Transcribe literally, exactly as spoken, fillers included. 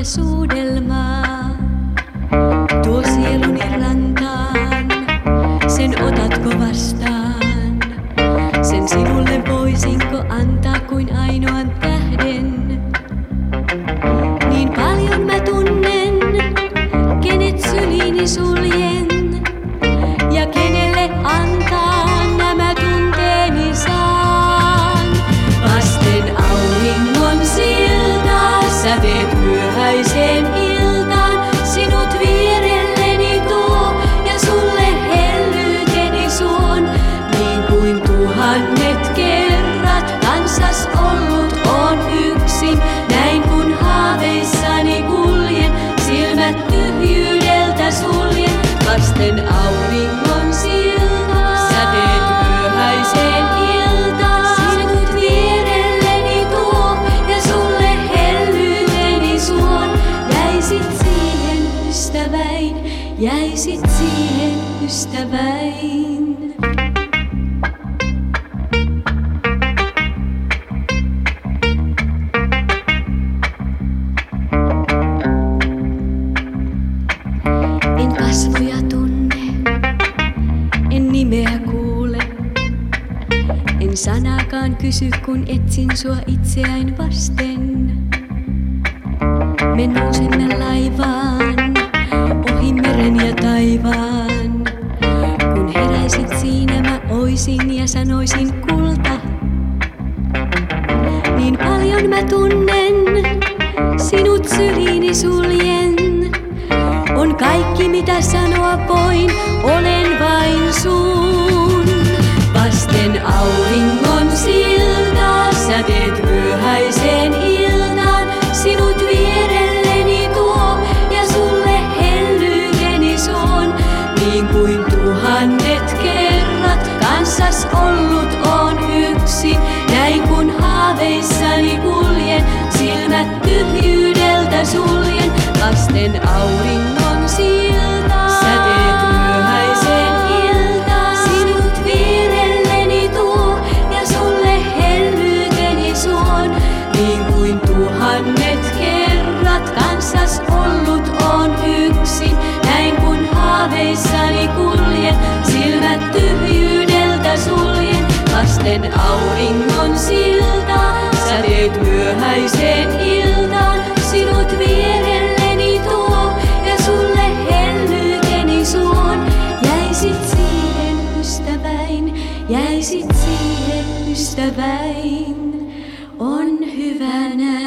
suudelmaa. Tuo sieluni rantaan, sen otatko vastaan? Sen sinulle voisinko antaa kuin ainoan tähden? Niin paljon mä tunnen, kenet syliini suljen ja kenelle antaa nämä tunteeni saan. Vasten auringon siltaa sä teet myöhäiseen iltaan, sinut vierelleni tuo ja sulle hellyyteni suon. Niin kuin tuhannet kerrat kanssas ollut on yksin, näin kun haaveissani kuljen, silmät tyhjyydeltä suljen. Vasten auringon siltaa sä teet myöhäiseen iltaan, sinut vierelleni tuo ja sulle hellyyteni suon. Jäisit siihen ystäväin, jäisit siihen ystäväin. En kasvoja tunne, en nimeä kuule, en sanaakaan kysy, kun etsin sua itseäin vasten. Me nousemme laivaan, ohi meren ja taivaan. Kun heräisit siinä mä oisin ja sanoisin kulta. Niin paljon mä tunnen, sinut syliini suljen. On kaikki mitä sanoa voin, olen vain sun. Vasten auringon siltaa sä teet myöhäiseen iltaan, sinut vierelleni tuo ja sulle hellyyteni suon. Niin kuin tuhannet kerrat kanssas ollut on yksin, näin kun haaveissani kuljen, silmät tyhjyydeltä suljen. Vasten auringon siltaa sä teet myöhäiseen iltaan, sinut vierelleni tuo ja sulle hellyyteni suon. Niin kuin tuhannet kerrat kanssas ollut on yksin, näin kun haaveissani kuljen, silmät tyhjyydeltä suljen. Vasten auringon siltaa sä teet myöhäiseen iltaan, sinut vierelleni tuo ja sulle hellyyteni suon. Jäisit siihen ystäväin, jäisit siihen ystäväin, on hyvä näin.